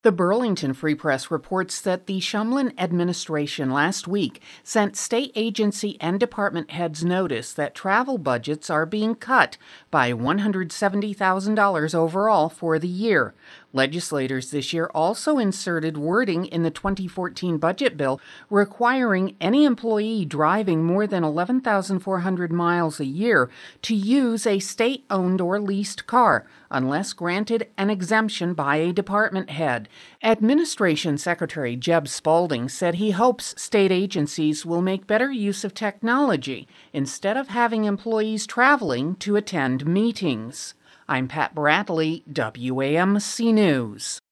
The Burlington Free Press reports that the Shumlin administration last week sent state agency and department heads notice that travel budgets are being cut by $170,000 overall for the year. Legislators this year also inserted wording in the 2014 budget bill requiring any employee driving more than 11,400 miles a year to use a state-owned or leased car, unless granted an exemption by a department head. Administration Secretary Jeb Spaulding said he hopes state agencies will make better use of technology instead of having employees traveling to attend meetings. I'm Pat Bradley, WAMC News.